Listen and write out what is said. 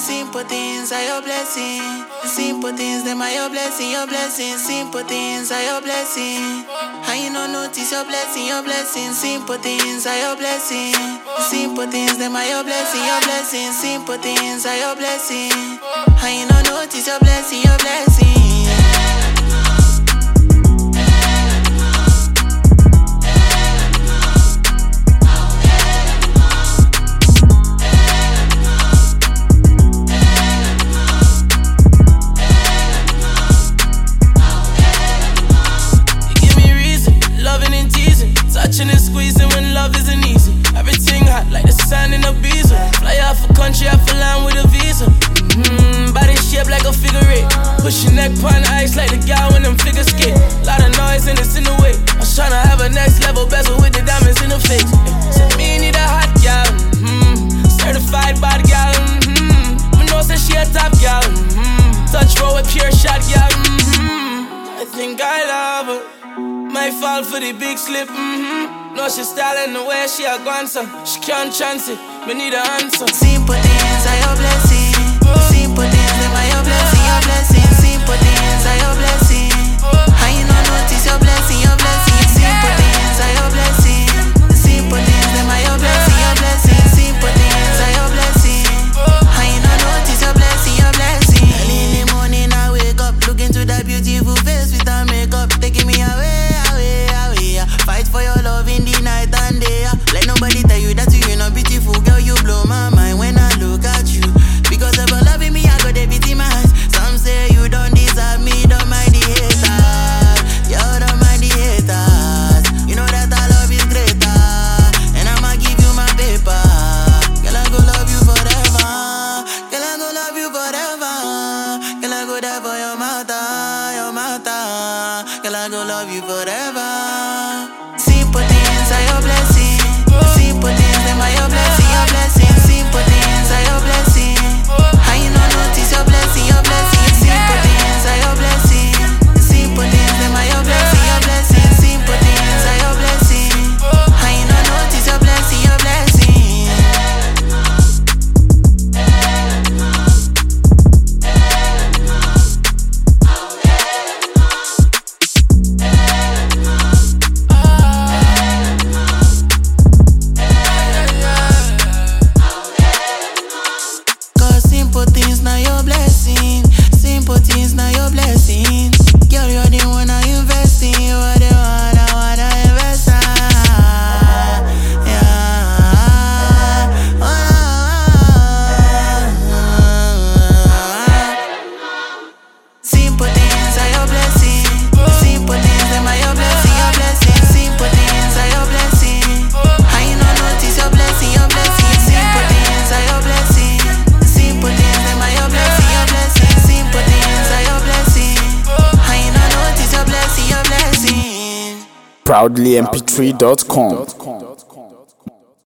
Simple things are your blessing. Simple things, them are your blessing, your blessing. Simple things are your blessing. And you don't notice your blessing, your blessing. Simple things are your blessing. Simple things, them are your blessing, your blessing. Simple things are your blessing. And you don't notice your blessing, your blessing. Touching and squeezing when love isn't easy. Everything hot like the sand in a visa. Fly off a country, off a land with a visa. Body shaped like a figure eight. Push your neck pon ice like the guy when them figure skate. Lot of noise and it's in the way. I was tryna have a next level bezel with the diamonds in the face. Said me need a hot gal, certified bad gal. Me know say she a top gal. Touch roll with pure shot gal. I think I love her. Might fall for the big slip, No, she styling the way she a gone, so she can't chance it, me need an answer. Simple things are your blessing. Simple things, them are your blessing, your blessing. Simple things are your blessing. And you don't notice your blessing, your blessing. Simple things are your blessing. Simple things, them are your blessing, your blessing. Simple things are your blessing. And you don't notice your blessing, your blessing. Early in the morning I wake up, look into that beautiful face with her makeup, taking me away. Fight for your love in the night and day. Let nobody tell you that you're not beautiful, girl. You blow my mind when I look at you. Because of your loving me, I got the beat in my eyes. Some say you don't deserve me, don't mind the haters. You don't mind the haters. You know that I love is greater, and I'ma give you my paper. Girl, I go love you forever. Girl, I go love you forever. Girl, I go die for your mata, your mata. Girl, I go love you forever. Simple things are your blessing. Simple things, them are your blessing, your blessing. Simple things are your blessing. And you don't notice your blessing, your blessing. Simple things are your blessing. Simple things, them are your blessing, your blessing. Simple things are your blessing. And you don't notice your blessing, your blessing. Simple things, now your blessing. Simple things, now your blessing. Girl, you're the one I invest in. You're the one I wanna invest in. Yeah. Simple things are your blessing. Simple things, them are your blessing, your blessing. Simple things are your blessing. And you don't notice your blessing, your blessing. Simple things are your blessing. Simple things, them are your blessing, your blessing. Simple things are your blessing. And you don't notice your blessing, your blessing. ProudlyMP3.com